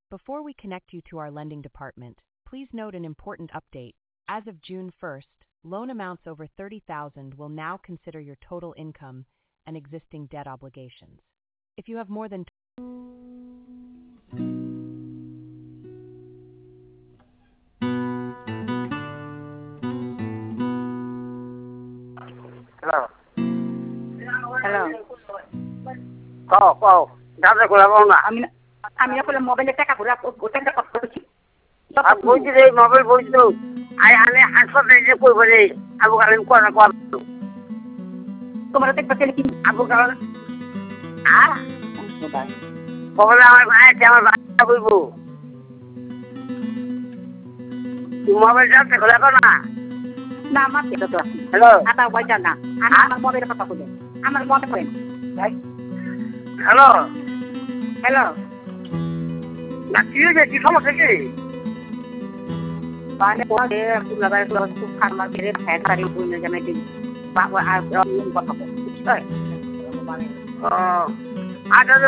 Before we connect you to our lending department, please note an important update. As of June 1st, loan amounts over $30,000 will now consider your total income and existing debt obligations. If you have more than Hello. Hello কও দাদা কোলা কও না আমি আমি আপনার মোবাইলে টাকা ভরে ওটা কত করছি আর বইছি রে মোবাইল বইছো আই আনে হাসপাতালে যে কই বলে আবু কালাম কোনা কোয়া তোমার দেখতে পেলে কি আবু কালাম বলে আমার ভাই আমার ভাই কইবো মোবাইল যাতে কোলা কও না না আমার তো তো হ্যালো আটা বইটা না আমার মোবাইলে কথা বলে আমার মনে পড়ে হ্যালো হ্যালো না কি হয়েছে কি সমস্যা কি মানে পরে লাগাই খুব খারাপ মেরে ফ্যাট সারি বইলে জামাই দিন বাবা আর কথা বল বুঝছো ও আচ্ছা